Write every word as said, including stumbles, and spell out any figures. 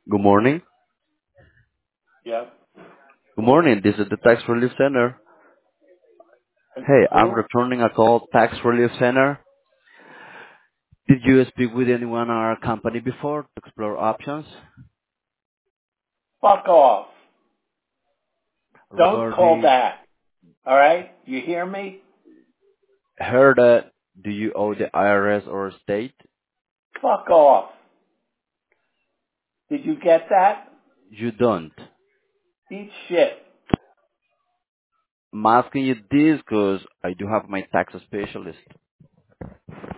Good morning. Yep. Good morning. This is the Tax Relief Center. And Hey, I'm who? returning a call. Tax Relief Center. Did you speak with anyone in our company before to explore options Fuck off. Don't call regarding back. All right? You hear me? heard that do you owe the I R S or state? Fuck off. Did you get that? You don't. Eat shit. I'm asking you this because I do have my tax specialist.